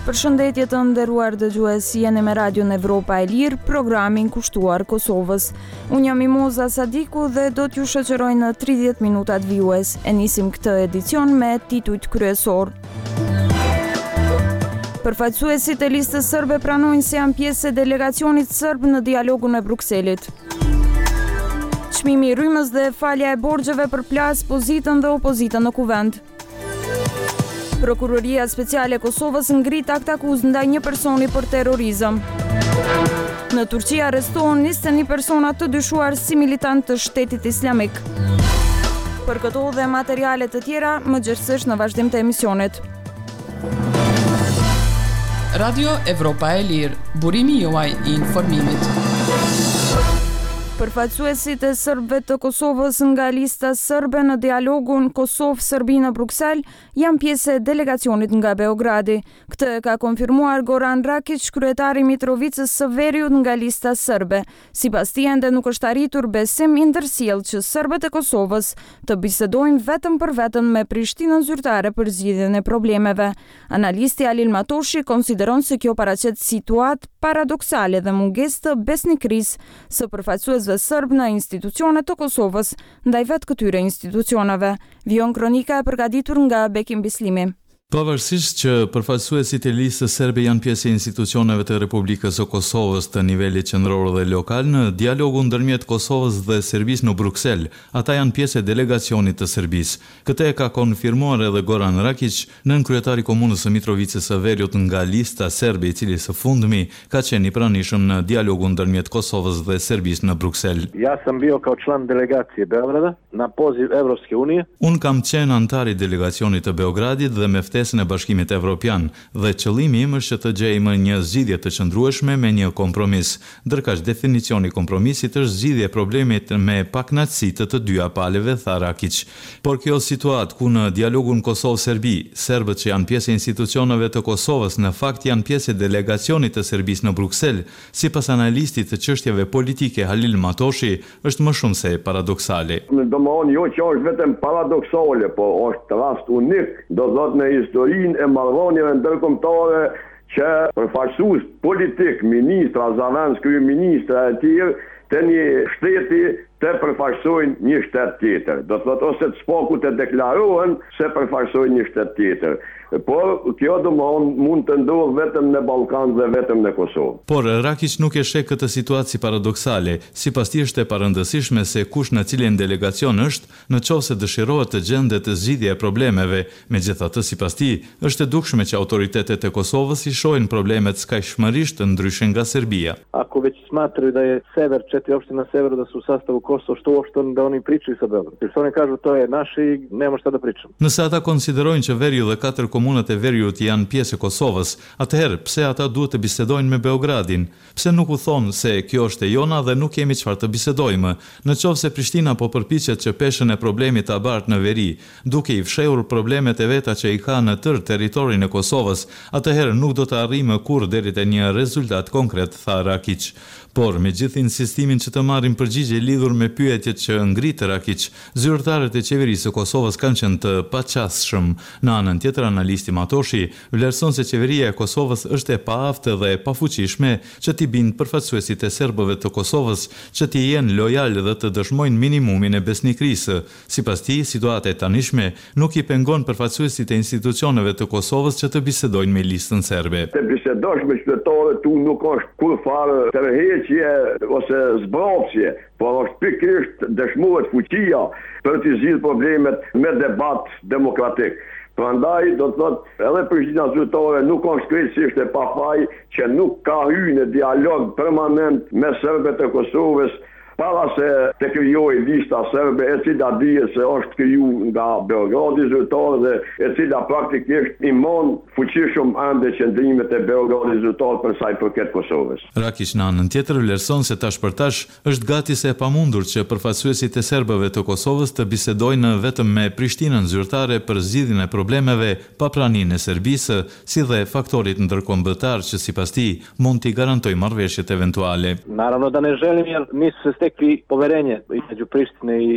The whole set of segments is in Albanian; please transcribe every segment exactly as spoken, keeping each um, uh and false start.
Përshëndetje të nderuar dëgjues, jeni me Radion Evropa e Lirë, programin kushtuar Kosovës. Unë jam Mimoza Sadiku dhe do t'ju shoqëroj në tridhjetë minutat vijues. E nisim këtë edicion me titujt kryesor. Përfaqësuesit e listës sërbe pranojnë se janë pjesë e delegacionit sërb në dialogun e Brukselit. Çmimi i rrymës dhe falja e borxheve përplas pozitën dhe opozitën në kuvend. Prokuroria Speciale e Kosovës ngrit akt akuzë ndaj një personi për terrorizëm. Në Turqi arrestohen njëzet e një persona të dyshuar si militant të Shtetit Islamik. Për këto dhe materiale të tjera, më gjithsesi në vazhdim të emisionit. Radio Evropa e Lirë, burimi juaj i informimit. Përfaqësuesit e serbëve të Kosovës nga lista sërbe në dialogun Kosovë-Serbi në Bruksel janë pjesë e delegacionit nga Beogradi. Këtë ka konfirmuar Goran Rakić, kryetari i Mitrovicës së Veriut nga lista sërbe. Sipas tij, ende nuk është arritur besim i ndërsjellë që serbët e Kosovës të bisedojnë vetëm për vetëm me Prishtinën zyrtare për zgjidhjen e problemeve. Analisti Alil Matoshi konsideron se kjo paraqet situatë paradoksale dhe mungesë të besnikërisë së përfaqësuesve dhe sërb në institucionet të Kosovës ndaj vetë këtyre institucioneve. Vion kronika e përgatitur nga Bekim Bislimi. Pavarësisht që përfaqësuesit e listës serbe janë pjesë e institucioneve të Republikës së Kosovës të nivelit qendror dhe lokal, në dialogun ndërmjet Kosovës dhe Serbisë në Bruksel, ata janë pjesë e delegacionit të Serbisë. Këtë e ka konfirmuar edhe Goran Rakić, nën kryetari i komunës së Mitrovicës së Veriut nga lista serbe, i cili së fundmi ka qenë i pranishëm në dialogun ndërmjet Kosovës dhe Serbisë në Bruksel. Ja sam bio kao član delegacije Beograda na poziv Evropske unije. Unë kam qenë antar i delegacionit të Beogradit dhe me ftesën e Bashkimit Evropian dhe qëllimi im është që të gjejmë një zgjidhje të qëndrueshme me një kompromis. Ndërkaq definicioni i kompromisit është zgjidhje e problemit me pakënaqësi të të dyja palëve, tha Rakić. Por kjo situatë ku në dialogun Kosovë-Serbi, serbët që janë pjesë e institucioneve të Kosovës në fakt janë pjesë e delegacionit të Serbisë në Bruksel, sipas analistit të çështjeve politike Halil Matoshi, është më shumë se paradoksale. Domthonjë jo që është vetëm paradoksale, po është rast unik, do thotë në historinë e marrëdhënieve ndërkombëtare që përfaqësues politik, ministra, zavendës, kryeministra e tjerë të një shteti të përfaqësojnë një shtet tjetër. Do të thotë ose të spaku të deklarohen se përfaqësojnë një shtet tjetër. Por kjo domthon mund të ndodhë vetëm në Ballkan dhe vetëm në Kosovë. Por Rakić nuk e sheh këtë situatë si paradoksale. Sipas tij është e parëndësishme se kush në cilin delegacion është, nëse dëshirohet të gjendet zgjidhje e problemeve. Megjithatë, sipas tij, është e dukshme që autoritetet e Kosovës i shohin problemet skajshmërisht ndryshe nga Serbia. Ako već smatraju da je sever, četiri opštine na severu da su u sastavu Kosova, što uopšte da oni pričaju sa Beogradom. Jer oni kažu to je naše i nema šta da pričamo. Nëse ata konsiderojnë që Veriu dhe katër komunat e Veriut janë pjesë e Kosovës, atëherë pse ata duhet të bisedojnë me Beogradin? Pse nuk u thonë se kjo është e jona dhe nuk kemi çfarë të bisedojmë? Nëse Prishtina po përpiqet që peshën e problemit ta bartë në veri, duke i fshehur problemet e veta që i ka në tërë territorin e Kosovës, atëherë nuk do të arrijmë kurrë deri te një rezultat konkret, tha Rakić. Por me gjithë insistimin që të marrin përgjigje lidhur me pyetjet që ngritë Rakić, zyrtarët e qeverisë së Kosovës kanë qenë të paqasshëm. Në anën tjetër, analisti Matoshi vlerëson se qeveria e Kosovës është e paaftë dhe e pafuqishme që t'i bindë përfaqësuesit e serbëve të Kosovës që t'i jenë lojalë dhe të dëshmojnë minimumin e besnikërisë. Sipas tij, situata e tanishme nuk i pengon përfaqësuesit e institucioneve të Kosovës që të bisedojnë me listën serbe. Të bisedosh me qytetarët tu nuk është kur fare tërheqje ose zbrapsje, por është pikërisht dëshmohet fuqia për të zgjidhur problemet me debat demokratik. Prandaj do të thotë edhe Prishtina zyrtare nuk është krejtësisht e pafaj që nuk ka hyrë në dialog permanent me serbët e Kosovës para se të krijojë lista serbe, e cila dihet se është krijuar nga Beogradi zyrtar dhe e cila praktikisht i mon fuqishëm ende qendrimet e Beogradi zyrtar për sa i përket Kosovës. Rakić në anën tjetër vlerëson se tash për tash është gati se e pamundur që përfaqësuesit e serbëve të Kosovës të bisedojnë vetëm me Prishtinën zyrtare për zgjidhjen e problemeve pa praninë e Serbisë, si dhe faktorit ndërkombëtar që sipas tij mund t'i garantojë marrëveshjet eventuale. Naravno da ne želim jer nisu se stekli poverenje između Prištine i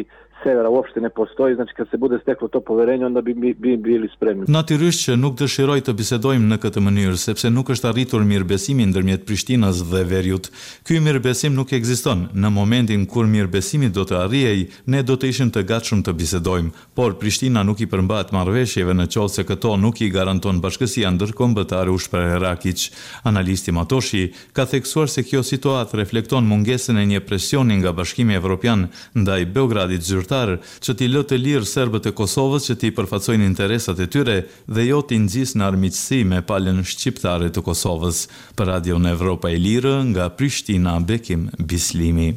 severa uopšte ne postoji, znači kad se bude steklo to poverenje, onda bi, bi, bi bili spremni. Natyrisht që nuk dëshiroj të bisedojmë në këtë mënyrë, sepse nuk është arritur mirëbesimi ndërmjet Prishtinës dhe Veriut. Ky mirëbesim nuk ekziston. Në momentin kur mirëbesimi do të arrijej, ne do të ishim të gatshëm të bisedojmë, por Prishtina nuk i përmbahet marrëveshjeve në qoftë se këto nuk i garanton bashkësia ndërkombëtare, u shpreh Rakić. Analisti Matoshi ka theksuar se kjo situatë reflekton mungesën e një presioni nga Bashkimi Evropian ndaj Beogradit zyrtar që t'i lë të lirë serbët e Kosovës që t'i përfaqësojnë interesat e tyre dhe jo t'i nxjisë në armiqësi me palën shqiptare të Kosovës. Për Radion Evropa e Lirë, nga Prishtina, Bekim Bislimi.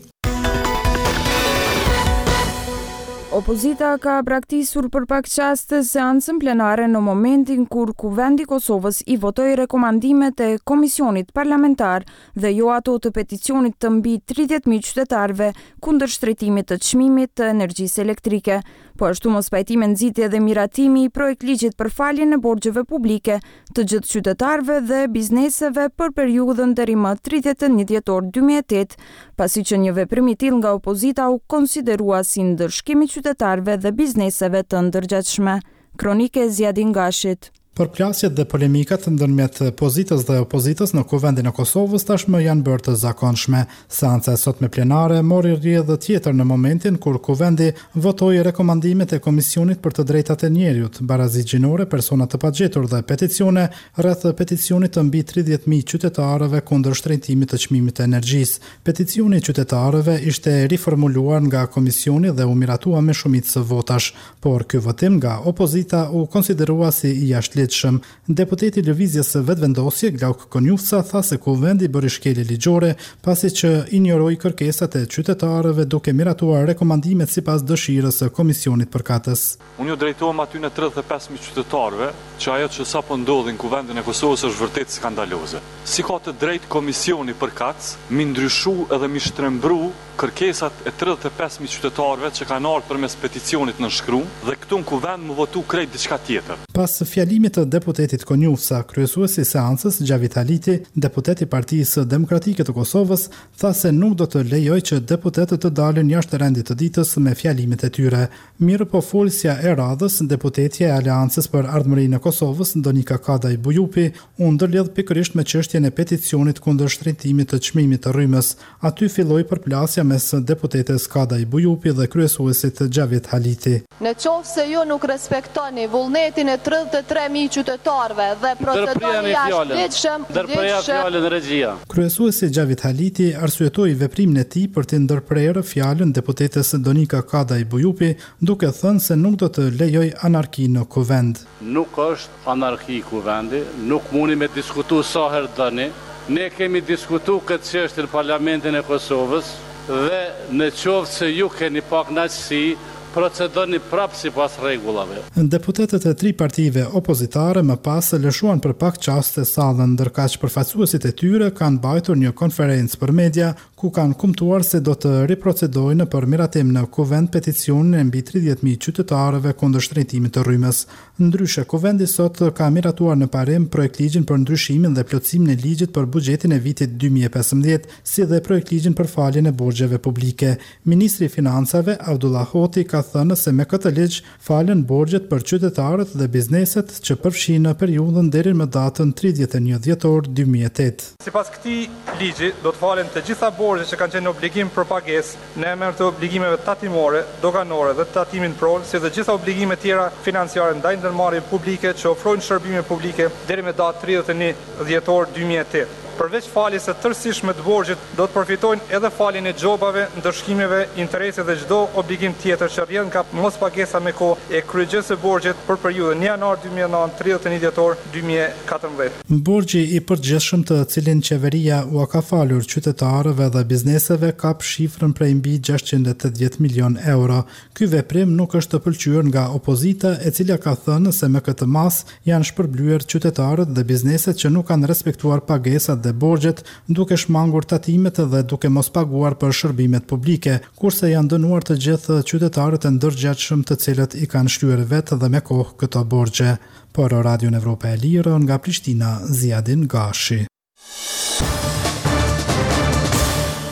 Opozita ka braktisur për pak qaste seancën plenare në momentin kur Kuvendi i Kosovës i votoi rekomandimet e Komisionit Parlamentar dhe jo ato të peticionit të mbi tridhjetë mijë qytetarëve kundër shtretimit të çmimit të energjisë elektrike. Po ashtu mos pajtimi nxitje dhe miratimi i projekt ligjit për faljen e borxheve publike të gjithë qytetarëve dhe bizneseve për periudhën deri më tridhjetë e një dhjetor dy mijë e tetë, pasi që një veprim i tillë nga opozita u konsiderua si ndërshkim i qytetarëve dhe bizneseve të ndërgjatshme. Kronike Zjadin Gashit. Përplasjet dhe polemikat ndërmjet pozitës dhe opozitës në Kuvendin e Kosovës tashmë janë bërë të zakonshme. Seanca e sotme plenare mori rrjedhë tjetër në momentin kur Kuvendi votoi rekomandimet e Komisionit për të drejtat e njerëzit, barazi gjinore, persona të pagjetur dhe peticione rreth peticionit të mbi tridhjetë mijë qytetarëve kundër shtrejtimit të çmimit të energjisë. Peticioni i qytetarëve ishte riformuluar nga komisioni dhe u miratua me shumicë votash, por ky votim nga opozita u konsiderua si i jashtëligjshëm. Deputeti i Lëvizjes së Vetvendosje Glauk Konjufca tha se Kuvendi bëri shkelje ligjore pasi që injoroi kërkesat e qytetarëve duke miratuar rekomandimet sipas dëshirës së Komisionit përkatës. Unë ju drejtohem aty në tridhjetë e pesë mijë qytetarëve që ajo që sapo ndodhi në Kuvendin e Kosovës është vërtet skandaloze. Si ka të drejtë Komisioni përkatës mi ndryshu edhe mi shtrembru kërkesat e tridhjetë e pesë mijë qytetarëve që kanë ardhur përmes peticionit në shkrum dhe këtu në Kuvend më votu krejt diçka tjetër. Pas fjalimit të deputetit Konjufca, kryesuesi i seancës Gjavit Haliti, deputeti i Partisë Demokratike të Kosovës, tha se nuk do të lejojë që deputetët të dalin jashtë rendit të ditës me fjalimet e tyre. Mirë po folësja e radhës, deputetja e Aleancës për Ardhmërinë e Kosovës, Donika Kadaj Bujupi, u ndërlidh pikërisht me çështjen e peticionit kundër shtrejtimit të çmimit të rrymës. Aty filloi përplasja mes deputetes Kadaj Bujupi dhe kryesuesit Gjavit Haliti. Në qoftë se ju nuk respektoni vullnetin e tridhjetë e tre mijë qytetarëve dhe procedoni jashtëligjshëm, ndërpreja fjalën regjia. Kryesuesi Gjavit Haliti arsyetoi veprimin e tij për të ndërprerë fjalën deputetes Donika Kadaj Bujupi, duke thënë se nuk do të lejoj anarki në Kuvend. Nuk është anarki Kuvendi, nuk mundi me diskutu sa herë dëni. Ne kemi diskutu këtë çështje në Parlamentin e Kosovës dhe në qoftë se ju keni pak kënaqësi, procedoni prapë sipas rregullave. Deputetët e tri partive opozitare më pas lëshuan për pak qaste sallën, ndërkaq përfaqësuesit e tyre kanë mbajtur një konferencë për media ku kanë kumtuar se do të riprocedojnë për miratim në Kuvend peticionin e mbi tridhjetë mijë qytetarëve kundër shtrejtimit të rrymës. Ndryshe, Kuvendi sot ka miratuar në parim projekt ligjin për ndryshimin dhe plotësimin e ligjit për buxhetin e vitit dy mijë e pesëmbëdhjetë, si dhe projekt ligjin për faljen e borxheve publike. Ministri i Financave Abdullah Hoti ka thënë se me këtë ligj falen borxhet për qytetarët dhe bizneset që përfshin në periudhën deri më datën tridhjetë e një dhjetor dy mijë e tetë. Sipas këtij ligji do të falen të gjitha borxhet që kanë qenë obligim për pagesë në emër të obligimeve tatimore, doganore dhe tatimin prol, si dhe gjitha obligime tjera financiare ndaj ndërmarrjeve publike që ofrojnë shërbime publike deri me datë tridhjetë e një dhjetor dy mijë e tetë. Përveç faljes së tërësishme të borxhit, do të përfitojnë edhe faljen e xhobave, ndërshkimeve, interese dhe çdo obligim tjetër që rrjedh nga mospagesa me kohë e kryegjesës së borxhit për periudhën janar dy mijë e nëntë tridhjetë e një dhjetor dy mijë e katërmbëdhjetë. Borxhi i përgjithshëm të cilin qeveria u ka falur qytetarëve dhe bizneseve kap shifrën prej mbi gjashtëqind e tetëdhjetë milion euro. Ky veprim nuk është të pëlqyer nga opozita, e cila ka thënë se me këtë mas janë shpërblyer qytetarët dhe bizneset që nuk kanë respektuar pagesat dhe borxhet, duke shmangur tatimet dhe duke mos paguar për shërbimet publike, kurse janë dënuar të gjithë qytetarët e ndërgjatshëm të cilët i kanë shlyer vetë dhe me kohë këto borxhe. Por Radion Evropa e Lirë, nga Prishtina, Zjadin Gashi.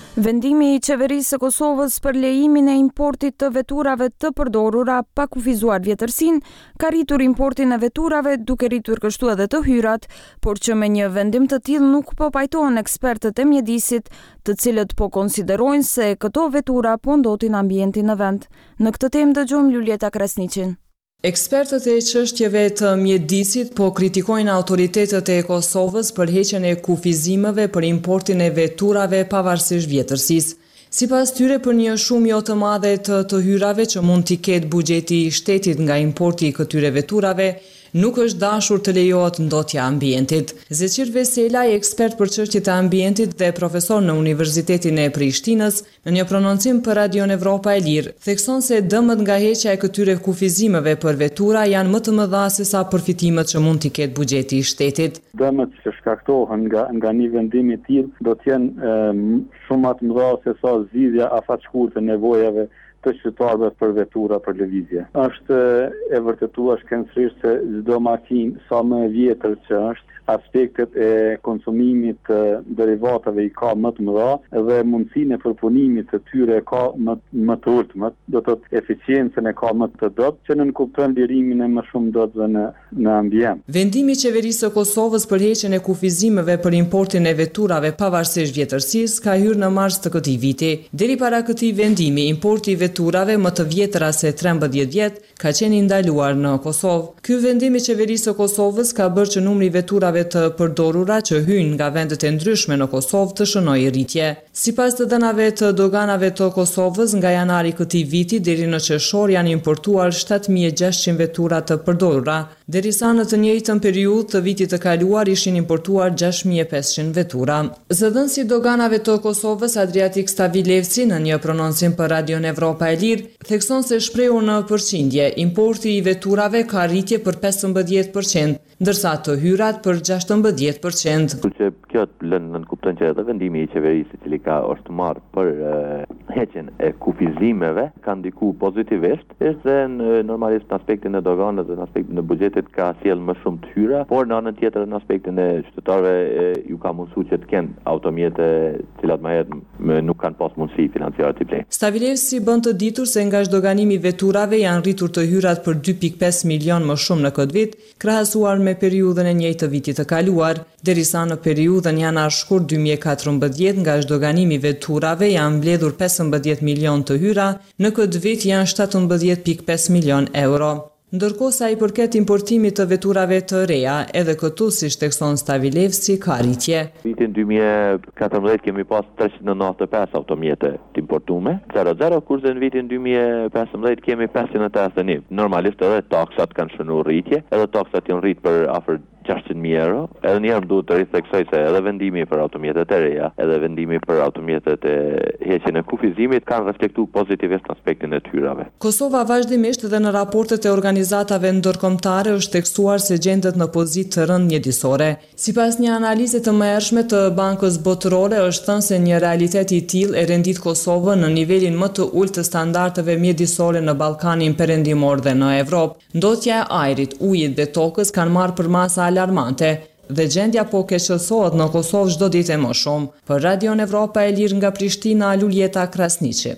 Vendimi i qeverisë së Kosovës për lejimin e importit të veturave të përdorura pa kufizuar vjetërsinë ka rritur importin e veturave duke rritur kështu edhe të hyrat, por që me një vendim të tillë nuk po pajtohen ekspertët e mjedisit, të cilët po konsiderojnë se këto vetura po ndotin ambientin në vend. Në këtë temë dëgjojmë Luljeta Krasniqin. Ekspertët e çështjeve të mjedisit po kritikojnë autoritetet e Kosovës për heqjen e kufizimeve për importin e veturave pavarësisht vjetërsisë. Sipas tyre, për një shumë jo të madhe të të hyrave që mund t'i ketë buxheti i shtetit nga importi i këtyre veturave, nuk është dashur të lejohet ndotja e ambientit. Zeqir Vesela, ekspert për çështjet e ambientit dhe profesor në Universitetin e Prishtinës, në një prononcim për Radion Evropa e Lirë, thekson se dëmët nga heqja e këtyre kufizimeve për vetura janë më të mëdha se sa përfitimet që mund t'i ketë buxheti i shtetit. Dëmët që shkaktohen nga nga një vendim i tillë do të jenë shumë më të mëdha se sa zgjidhja afatshkurtë e nevojave të qytetarëve për vetura për lëvizje. Është e vërtetuar shkencërisht se çdo makinë sa më e vjetër që është, aspektet e konsumimit të derivatave i ka më të mëdha dhe mundësinë e përpunimit të tyre ka më, më të ultët, do të thotë eficiencën e ka më të dobët, që nënkupton lirimin e më shumë dobëve në në ambient. Vendimi i qeverisë së Kosovës për heqjen e kufizimeve për importin e veturave pavarësisht vjetërsisë ka hyrë në mars të këtij viti. Deri para këtij vendimi, importi i veturave më të vjetra se trembëdhjetë vjet ka qenë i ndaluar në Kosovë. Ky vendim i qeverisë së Kosovës ka bërë që numri i veturave të përdorura që hyjnë nga vendet e ndryshme në Kosovë të shënojë rritje. Sipas të dhënave të doganave të Kosovës, nga janari këtij viti deri në qershor janë importuar shtatë mijë e gjashtëqind vetura të përdorura, derisa në të njëjtën periudhë të vitit të kaluar ishin importuar gjashtë mijë e pesëqind vetura. Zëdhënësi i doganave të Kosovës, Adriatik Stavilevci, në një prononcim për Radion Evropa e Lirë, thekson se shprehur në përqindje, importi i veturave ka rritje për pesëmbëdhjetë përqind, ndërsa të hyrat për gjashtëmbëdhjetë përqind. Që kjo lënë në kupton që edhe vendimi i qeverisë i cili ka është marrë për uh, heqjen e kufizimeve ka ndiku pozitivisht, është në normalisht në aspektin e doganës dhe në aspektin e buxhetit ka sjell më shumë të hyra, por në anën tjetër në aspektin e qytetarëve e, ju ka mundsuar që të kenë automjete të cilat më herë nuk kanë pas mundësi financiare të blejnë. Stavilevci bën të ditur se nga zhdoganimi i veturave janë rritur të hyrat për dy pikë pesë milion më shumë në këtë vit, krahasuar me periudhën e njëjtë të vitit të kaluar, derisa në periudhën janar-shkurt dy mijë e katërmbëdhjetë nga zhdoganimi i veturave janë mbledhur pesëmbëdhjetë milion të hyra, në këtë vit janë shtatëmbëdhjetë pikë pesë milion euro. Ndërkohë sa i përket importimit të veturave të reja, edhe këtu si thekson Stavilevci ka rritje. Vitin dy mijë e katërmbëdhjetë kemi pas treqind e nëntëdhjetë e pesë automjete të importume, zero zero, kurse në vitin dy mijë e pesëmbëdhjetë kemi pesëqind e tetëdhjetë e një. Normalisht edhe taksat kanë shënuar rritje, edhe taksat janë rrit për afër gjashtëqind mijë euro. Edhe një herë duhet të ritheksoj se edhe vendimi për automjetet e reja, edhe vendimi për automjetet e heqjen e kufizimit kanë reflektuar pozitivisht aspektin e hyrave. Kosova vazhdimisht dhe në raportet e organizatave ndërkombëtare është tekstuar se gjendet në pozitë të rëndë mjedisore. Sipas një analize të mëhershme të Bankës Botërore është thënë se një realitet i tillë e rendit Kosovën në nivelin më të ulët të standardeve mjedisore në Ballkanin Perëndimor dhe në Evropë. Ndotja e ajrit, ujit dhe tokës kanë marrë për masa alarmante dhe gjendja po keqësohet në Kosovë çdo ditë më shumë. Për Radion Evropa e Lirë nga Prishtina, Luljeta Krasniqi.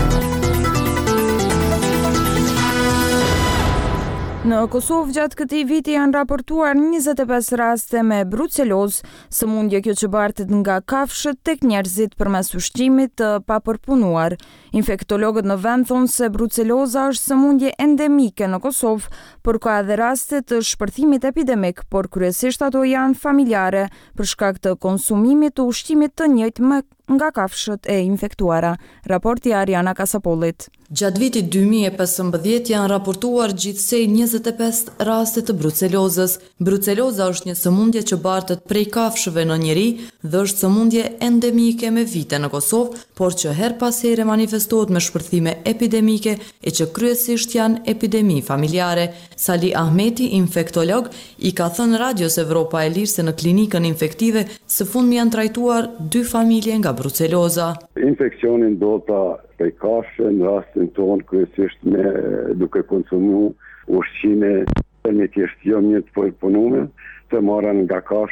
Në Kosovë gjatë këtij viti janë raportuar njëzet e pesë raste me brucelozë, sëmundje kjo që bartet nga kafshët tek njerëzit përmes ushqimit të papërpunuar. Infektologët në vend thonë se bruceloza është sëmundje endemike në Kosovë, por ka edhe raste të shpërthimit epidemik, por kryesisht ato janë familjare për shkak të konsumimit të ushqimit të njëjtë me nga kafshët e infektuara. Raporti Ariana Kasapollit. Gjatë vitit dy mijë e pesëmbëdhjetë janë raportuar gjithsej njëzet e pesë raste të brucelozës. Bruceloza është një sëmundje që bartet prej kafshëve në njeri dhe është sëmundje endemike me vite në Kosovë, por që her pas here manifestohet me shpërthime epidemike e që kryesisht janë epidemi familjare. Sali Ahmeti, infektolog, i ka thënë Radios Evropa e Lirë se në klinikën infektive së fundmi janë trajtuar dy familje nga bruceloza. Infekcionin do ta prej kafshë, në rastin tonë kryesisht me duke konsumu ushqime me tjeshtë jo një të përpunume, të marrën nga kafshët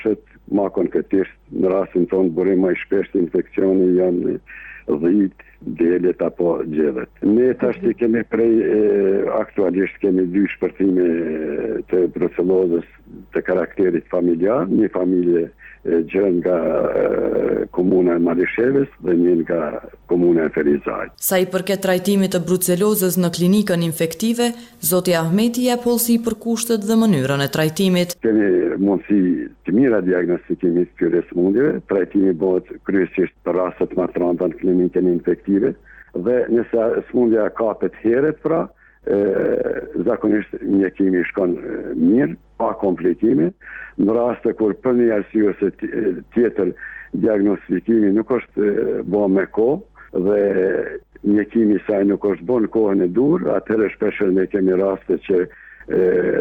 ma konkretisht në rastin tonë burim më i shpeshtë infeksioni janë dhit, delet apo gjedhet. Ne tash që kemi prej e, aktualisht kemi dy shpërthime të brucellozës të karakterit familjar, një familje gjën nga komuna e Malishevës dhe një nga komuna e Ferizaj. Sa i përket trajtimit të brucellozës në klinikën infektive, zoti Ahmeti jep hollësi për kushtet dhe mënyrën e trajtimit. Kemi mundësi të mira diagnostikimit këtyre sëmundjeve, trajtimi bëhet kryesisht për rastet më të rënda në klinikën infektive dhe nëse sëmundja kapet herët pra, e, zakonisht mjekimi shkon e, mirë, pa komplikime, në raste kur për një arsye ose tjetër diagnostikimi nuk është bërë me kohë dhe mjekimi saj nuk është bërë në kohën e dur, atëherë shpeshherë ne kemi raste që e,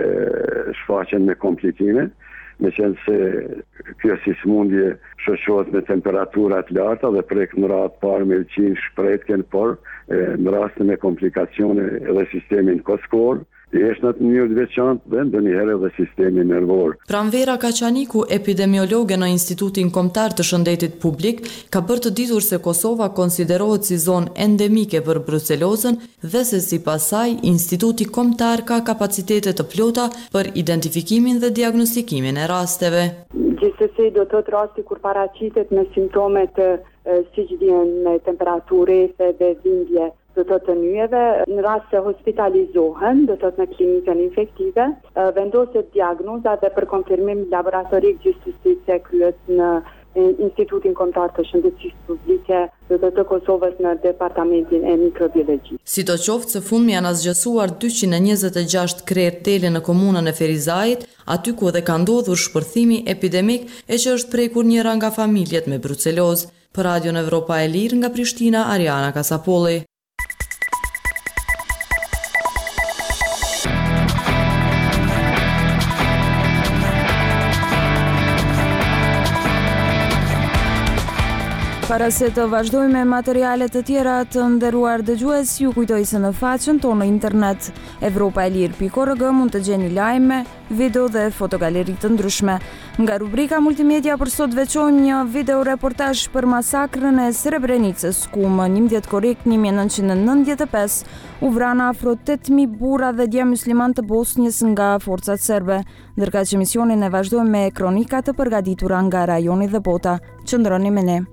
shfaqen me komplikime, me qenë se kjo si smundje shoqohet me temperaturat larta dhe prek në ratë parë me lëqin shpretken, por e, në raste me komplikacione edhe sistemin koskor, i është në të njërë të veçantë dhe ndonjëherë edhe sistemi nervor. Pranvera Kaçaniku, epidemiologe në Institutin Kombëtar të Shëndetit Publik, ka bërë të ditur se Kosova konsiderohet si zonë endemike për brucellozën dhe se sipas saj Instituti Kombëtar ka kapacitete të plota për identifikimin dhe diagnostikimin e rasteve. Gjithsesi do të thotë rasti kur paraqitet me simptome të siç vjen me temperaturë dhe dhimbje do të të nyjeve, në rast se hospitalizohen, do të të në klinikën infektive, vendoset diagnoza dhe për konfirmim laboratorik gjithsesi se kryet në Institutin Kombëtar të Shëndetësisë Publike do të të Kosovës në Departamentin e Mikrobiologjisë. Sidoqoftë, së fundmi janë asgjësuar dyqind e njëzet e gjashtë krerë tele në komunën e Ferizajit, aty ku dhe ka ndodhur shpërthimi epidemik e që është prekur njëra nga familjet me brucelozë. Për Radion Evropa e Lirë nga Prishtina, Ariana Kasapolli. Para se të vazhdojmë me materialet të tjera të nderuar dëgjues, ju kujtoj se në faqen tonë në internet evropa e lirë pikë org mund të gjeni lajme, video dhe fotogaleri të ndryshme. Nga rubrika multimedia për sot veçojmë një video reportazh për masakrën e Srebrenicës, ku më njëmbëdhjetë korrik një mijë e nëntëqind e nëntëdhjetë e pesë u vranë afro tetë mijë burra dhe djem musliman të Bosnjës nga forcat serbe. Ndërkaq që emisionin e vazhdojmë me kronika të përgatitura nga rajoni dhe bota. Qëndroni me ne.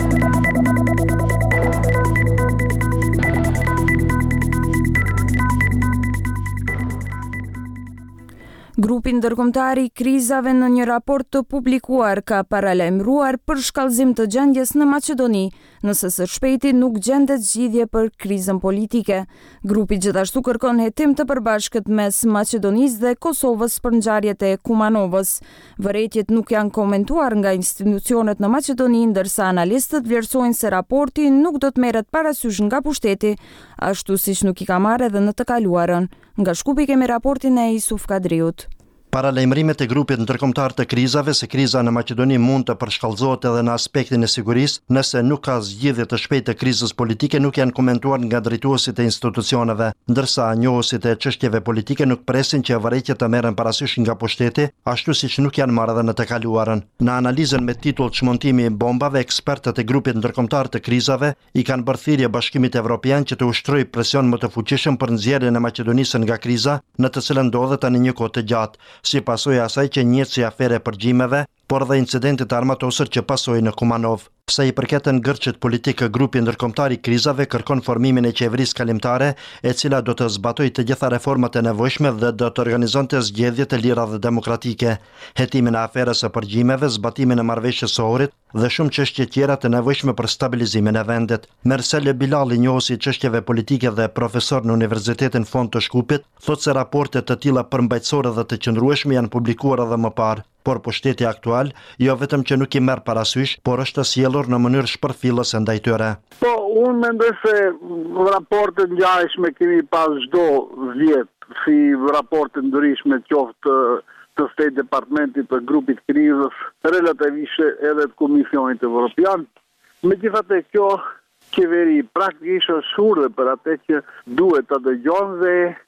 Grupi ndërkombëtar i krizave në një raport të publikuar ka paralajmëruar për shkallëzim të gjendjes në Maqedoni, nëse së shpejti nuk gjendet zgjidhje për krizën politike. Grupi gjithashtu kërkon hetim të përbashkët mes Maqedonisë dhe Kosovës për ngjarjet e Kumanovës. Vërejtjet nuk janë komentuar nga institucionet në Maqedoni, ndërsa analistët vlerësojnë se raporti nuk do të merret parasysh nga pushteti, ashtu siç nuk i ka marrë edhe në të kaluarën. Nga Shkupi kemi raportin e Isuf Kadriut. Paralajmërimet e grupit ndërkombëtar të krizave se kriza në Maqedoni mund të përshkallëzohet edhe në aspektin e sigurisë, nëse nuk ka zgjidhje të shpejtë të krizës politike, nuk janë komentuar nga drejtuesit e institucioneve, ndërsa njohësit e çështjeve politike nuk presin që vërejtjet të merren parasysh nga pushteti, ashtu siç nuk janë marrë edhe në të kaluarën. Në analizën me titull Çmontimi i bombave, ekspertët e grupit ndërkombëtar të krizave i kanë bërë thirrje Bashkimit Evropian që të ushtrojë presion më të fuqishëm për nxjerrjen e Maqedonisë nga kriza, në të cilën ndodhet tani një kohë të gjatë, si pasojë asaj që njëhet si afere përgjimeve, por dhe incidentit armatosur që pasoi në Kumanov. Sa i përket ngërçit politik, grupi ndërkombëtar i krizave kërkon formimin e qeverisë kalimtare, e cila do të zbatojë të gjitha reformat e nevojshme dhe do të organizonte zgjedhje të lira dhe demokratike, hetimin e aferës së përgjimeve, zbatimin e marrëveshjes së Ohrit dhe shumë çështje tjera të nevojshme për stabilizimin e vendit. Mersel Bilali, njohës i çështjeve politike dhe profesor në Universitetin Fond të Shkupit, thotë se raportet të tilla përmbajtësore dhe të qëndrueshme janë publikuar edhe më parë. Por pushteti aktual jo vetëm që nuk i merr parasysh, por është sjellur në mënyrë shpërfillëse ndaj tyre. Po, unë mendoj se raportet ngjashme kemi pas çdo vjet, si raporte ndryshme qoftë të State Departmentit të grupit krizës, relativisht edhe të Komisionit Evropian. Megjithatë, kjo qeveri praktikisht është urdhër për atë që duhet ta dëgjon dhe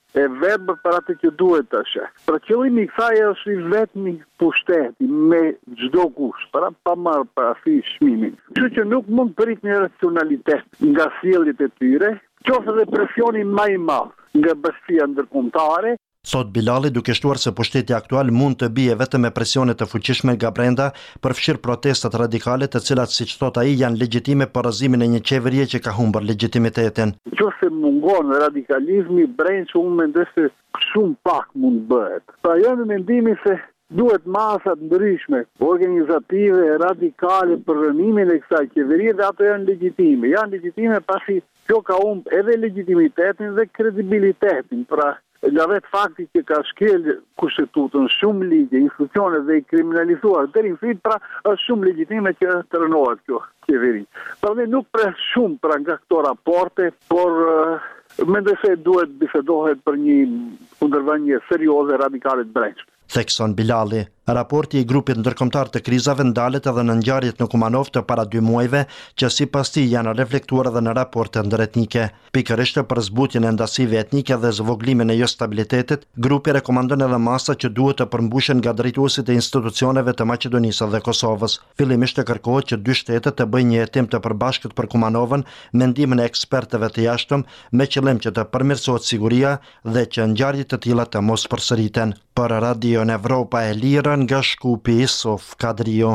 e verbë për atë që duhet të shë. Pra qëllimi i kësaj është i vetmi pushteti me çdo kusht, para pa marrë parasysh çmimin. Kështu që nuk mund të prit një racionalitet nga sjelljet e tyre, qoftë edhe presioni më i madh nga bashkia ndërkombëtare. Thot Bilali, duke shtuar se pushteti aktual mund të bie vetëm me presione të fuqishme nga brenda për fshirë protestat radikale, të cilat, siç thot ai, janë legjitime për rrëzimin e një qeverie që ka humbur legjitimitetin. Nëse mungon radikalizmi brendshëm, unë mendoj se shumë pak mund bëhet. Pra jam në mendimin se duhet masat ndryshme, organizative, radikale për rënimin e kësaj qeverie, dhe ato janë legjitime. Janë legjitime pasi kjo ka humbur edhe legitimitetin dhe kredibilitetin. Pra nga vetë fakti që ka shkel kushtetutën shumë ligje, institucionet dhe i kriminalizuar deri në fund, pra është shumë legjitime që të rënohet kjo qeveri. Prandaj nuk pres shumë pra nga këto raporte, por uh, mendoj se duhet bisedohet për një kundërvënie serioze radikale të brendshme. Thekson Bilali. Raporti i grupit ndërkombëtar të krizave ndalet edhe në ngjarjet në Kumanov të para dy muajve, që sipas tij janë reflektuar edhe në raporte ndëretnike. Pikërisht për zbutjen e ndasive etnike dhe zvoglimin e jo stabilitetit, grupi rekomandon edhe masa që duhet të përmbushen nga drejtuesit e institucioneve të Maqedonisë dhe Kosovës. Fillimisht të kërkohet që dy shtetet të bëjnë një hetim të përbashkët për Kumanovën me ndihmën e ekspertëve të jashtëm, me qëllim që të përmirësohet siguria dhe që ngjarje të tilla të mos përsëriten. Për Radio Evropa e Lirë nga Shkupi, Sof Kadrio.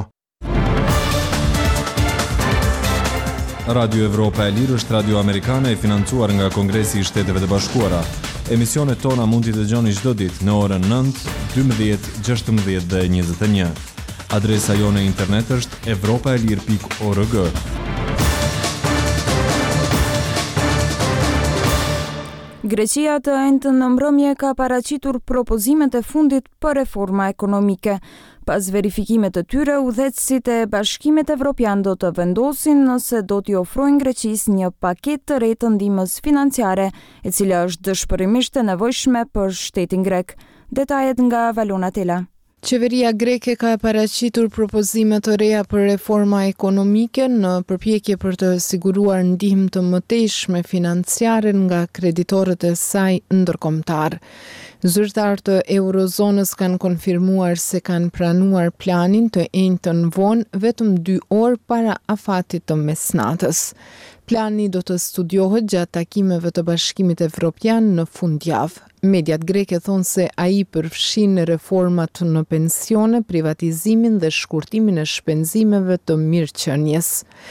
Radio Evropa e Lirë është radio amerikane e financuar nga Kongresi i Shteteve të Bashkuara. Emisionet tona mund t'i dëgjoni çdo ditë në orën nëntë, dymbëdhjetë, gjashtëmbëdhjetë dhe njëzet e një. Adresa jone internet është evropaelir pikë org. Greqia të enjtën në mbrëmje ka paraqitur propozimet e fundit për reforma ekonomike. Pas verifikimet të tyre, udhëheqësit e Bashkimit Evropian do të vendosin nëse do t'i ofrojnë Greqisë një paketë të re të ndihmës financiare, e cila është dëshpërimisht e nevojshme për shtetin grek. Detajet nga Valona Tela. Qeveria greke ka paraqitur propozime të reja për reforma ekonomike në përpjekje për të siguruar ndihmë të mëtejshme financiare nga kreditorët e saj ndërkombëtar. Zyrtarët të Eurozonës kanë konfirmuar se kanë pranuar planin të enjtën vonë vetëm dy orë para afatit të mesnatës. Plani do të studiohet gjatë takimeve të Bashkimit Evropian në fundjavë. Mediat greke thonë se ai përfshin reformat në pensione, privatizimin dhe shkurtimin e shpenzimeve të mirëqenies.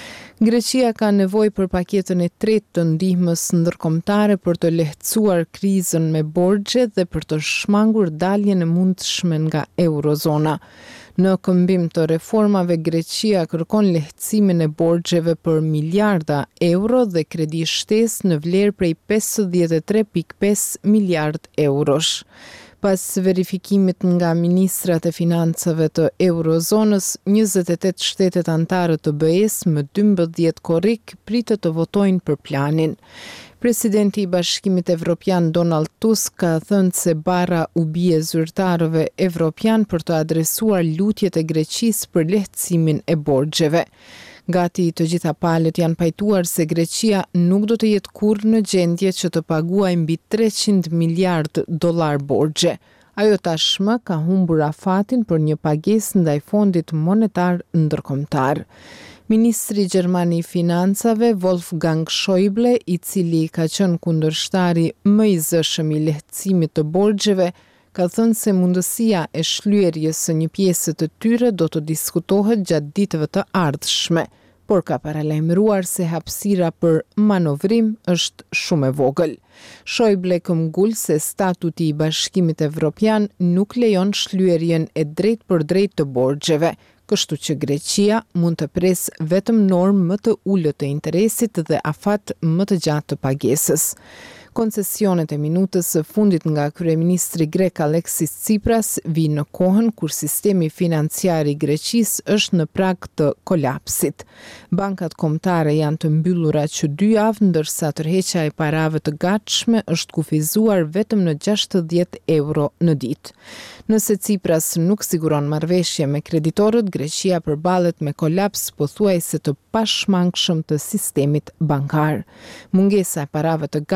Greqia ka nevojë për paketën e tretë të ndihmës ndërkombëtare për të lehtësuar krizën me borxhe dhe për të shmangur daljen e mundshme nga Eurozona. Në këmbim të reformave, Greqia kërkon lehtësimin e borxheve për miliarda euro dhe kredi shtesë në vlerë prej pesëdhjetë e tre pikë pesë miliard eurosh. Pas verifikimit nga ministrat e financave të Eurozonës, njëzet e tetë shtetet anëtare të B E-s më dymbëdhjetë korrik pritet të votojnë për planin. Presidenti i Bashkimit Evropian Donald Tusk ka thënë se bara u bie zyrtarëve evropian për të adresuar lutjet e Greqisë për lehtësimin e borxheve. Gati të gjitha palët janë pajtuar se Greqia nuk do të jetë kurrë në gjendje që të paguajë mbi treqind miliard dollar borxhe. Ajo tashmë ka humbur afatin për një pagesë ndaj Fondit Monetar Ndërkombëtar. Ministri Gjerman i Financave Wolfgang Schäuble, i cili ka qenë kundërshtari më i zëshëm i lehtësimit të borxheve, ka thënë se mundësia e shlyerjes së një pjesë të tyre do të diskutohet gjatë ditëve të ardhshme, por ka paralajmëruar se hapësira për manovrim është shumë e vogël. Schäuble këmbgul se statuti i Bashkimit Evropian nuk lejon shlyerjen e drejt për drejt të borxheve, kështu që Greqia mund të presë vetëm normë më të ulët të interesit dhe afat më të gjatë të pagesës. Koncesionet e minutës së fundit nga kryeministri grek Alexis Tsipras vijnë në kohën kur sistemi financiar i Greqisë është në prag të kolapsit. Bankat kombëtare janë të mbyllura që dy javë, ndërsa tërheqja e parave të gatshme është kufizuar vetëm në gjashtëdhjetë euro në ditë. Nëse Tsipras nuk siguron marrëveshje me kreditorët, Greqia përballet me kolaps pothuajse të pashmangshëm të sistemit bankar. Mungesa e parave të gatshme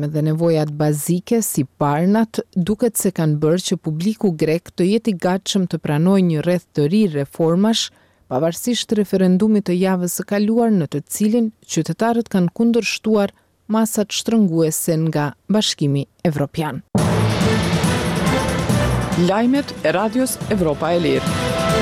dhe nevojat bazike si parnat, duket se kanë bërë që publiku grek të jetë i gatshëm të pranojë një rreth të ri reformash, pavarësisht referendumit të javës së kaluar në të cilin qytetarët kanë kundërshtuar masat shtrënguese nga Bashkimi Evropian. Lajmet e Radios Evropa e Lirë.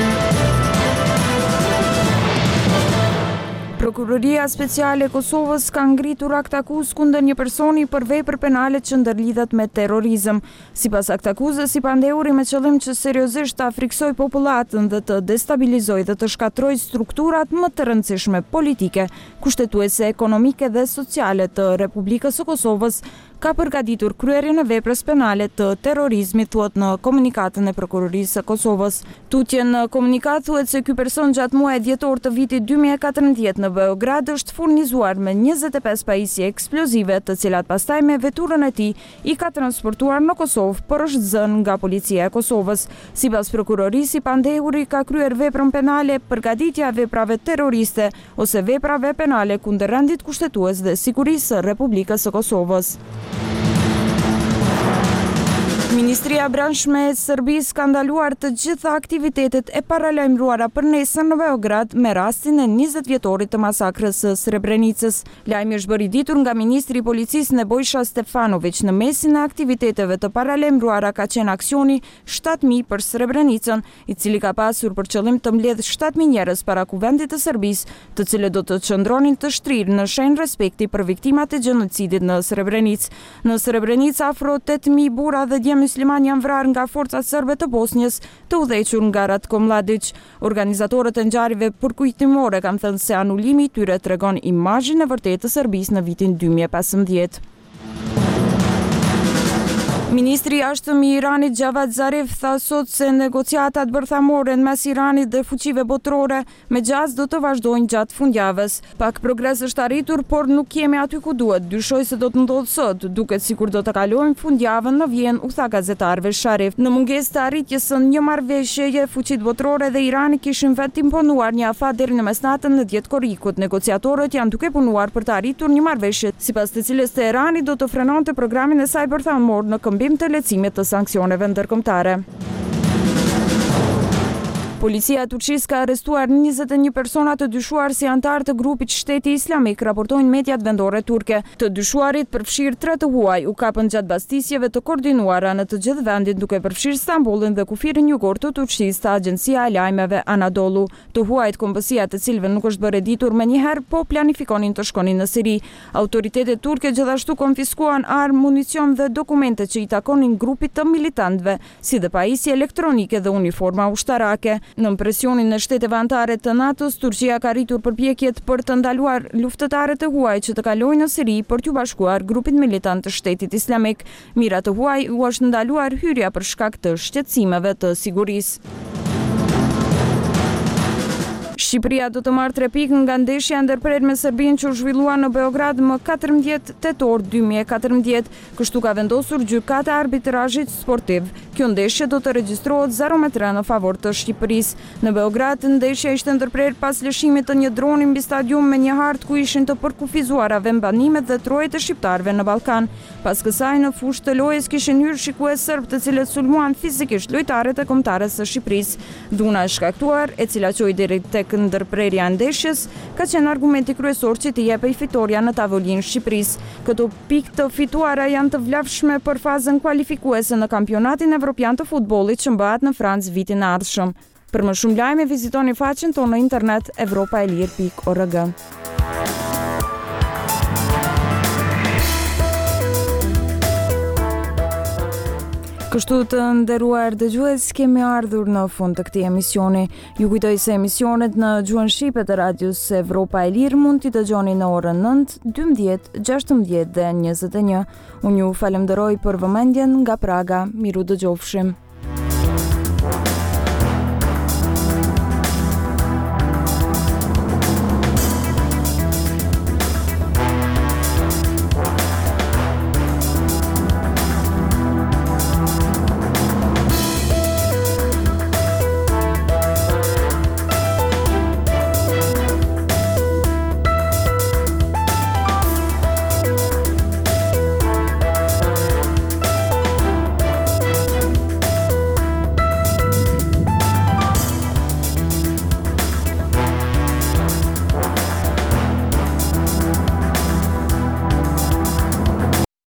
Prokuroria Speciale e Kosovës ka ngritur akt akuzë kundër një personi për vepër penale që ndërlidhet me terrorizëm. Sipas akt akuzës, i pandeuri me qëllim që seriozisht të afriksoj popullatën dhe të destabilizoj dhe të shkatroj strukturat më të rëndësishme politike, kushtetuese, ekonomike dhe sociale të Republikës së Kosovës, ka përgatitur kryerjen e veprës penale të terrorizmit, thuhet në komunikatën e Prokurorisë së Kosovës. Tutje në komunikat thuhet se ky person gjatë muajit dhjetor të vitit dy mijë e katërmbëdhjetë në Beograd është furnizuar me njëzet e pesë pajisje eksplozive, të cilat pastaj me veturën e tij i ka transportuar në Kosovë, por është zënë nga policia e Kosovës. Sipas prokurorisë, Pandeuri ka kryer veprën penale përgatitja e veprave terroriste ose veprave penale kundër rendit kushtetues dhe sigurisë së Republikës së Kosovës. Ministria e Brendshme e Serbisë ka ndaluar të gjitha aktivitetet e paralajmëruara për nesër në Beograd me rastin e njëzet vjetorit të masakrës së Srebrenicës. Lajmi është bërë i ditur nga ministri i policisë Nebojša Stefanović. Në mesin e aktiviteteve të paralajmëruara ka qenë aksioni shtatë mijë për Srebrenicën, i cili ka pasur për qëllim të mbledhë shtatë mijë njerëz para kuvendit të Serbisë, të cilët do të qëndronin të shtrirë në shenjë respekti për viktimat e gjenocidit në Srebrenicë. Në Srebrenicë afro tetë mijë burra dhe djem musliman janë vrarë nga forcat serbe të Bosnjës, të udhëhequr nga Ratko Mladić. Organizatorët e ngjarjeve përkujtimore kanë thënë se anulimi i tyre tregon imazhin e vërtetë të Serbisë në vitin dy mijë e pesëmbëdhjetë. Ministri i jashtëm i Iranit Javad Zarif tha sot se negociatat bërthamore mes Iranit dhe fuqive botërore me gjaz do të vazhdojnë gjatë fundjavës. Pak progres është arritur, por nuk jemi aty ku duhet. Dyshoj se do të ndodhë sot, duket sikur do të kalojmë fundjavën në Vjenë, u tha gazetarëve Sharif. Në mungesë të arritjes së një marrëveshjeje, fuqitë botërore dhe Irani kishin vetë imponuar një afat deri në mesnatën në dhjetë korrikut. Negociatorët janë duke punuar për të arritur një marrëveshje, sipas të cilës Teherani do të frenonte programin e saj bërthamor në këmbim të lehtësimit të sanksioneve ndërkombëtare. Policia e Turqisë ka arrestuar njëzet e një persona të dyshuar si antar të grupit Shteti Islamik, raportojnë mediat vendore turke. Të dyshuarit përfshirë tre të huaj u kapën gjatë bastisjeve të koordinuara në të gjithë vendin, duke përfshirë Stambollin dhe kufirin jugor të Turqisë, të Agjencia e Lajmeve Anadolu. Të huajt, kombësia të cilëve nuk është bërë ditur menjëherë, po planifikonin të shkonin në Siri. Autoritetet turke gjithashtu konfiskuan armë, municion dhe dokumente që i takonin grupit të militantëve, si dhe pajisje elektronike dhe uniforma ushtarake. Në presionin e shteteve anëtare të NATO-s, Turqia ka rritur përpjekjet për të ndaluar luftëtarët e huaj që të kalojnë në Siri për t'u bashkuar grupit militant të Shtetit Islamik. Mira të huaj u është ndaluar hyrja për shkak të shqetësimeve të sigurisë. Shqipëria do të marrë tre pikë nga ndeshja ndërprerje me Serbinë që u zhvillua në Beograd më katërmbëdhjetë tetor dy mijë e katërmbëdhjetë, kështu ka vendosur gjykata e arbitrazhit sportiv. Kjo ndeshje do të regjistrohet zero me tre në favor të Shqipërisë. Në Beograd, ndeshja ishte ndërprerë pas lëshimit të një droni mbi stadium me një hartë ku ishin të përkufizuara vembanimet dhe trojet e shqiptarëve në Ballkan. Pas kësaj, në fushë të lojës kishin hyrë shikues serb, të cilët sulmuan fizikisht lojtarët e kombëtares së Shqipërisë. Dhuna e shkaktuar, e cila qoi deri tek ndërprerja e ndeshjes, ka qenë argumenti kryesor që t'i jepej fitoria në tavolinë Shqipërisë. Këto pikë të fituara janë të vlefshme për fazën kualifikuese në kampionatin evropian të futbollit që mbahet në Francë vitin e ardhshëm. Për më shumë lajme, vizitoni faqen tonë në internet evropaelir pikë org. Kështu të nderuar dëgjues, kemi ardhur në fund të këtij emisioni. Ju kujtoj se emisionet në gjuhën shqipe të radios Evropa e Lirë mund t'i dëgjoni në orën nëntë, dymbëdhjetë, gjashtëmbëdhjetë dhe njëzet e një. Unë ju falenderoj për vëmendjen nga Praga. Miru dëgjofshim.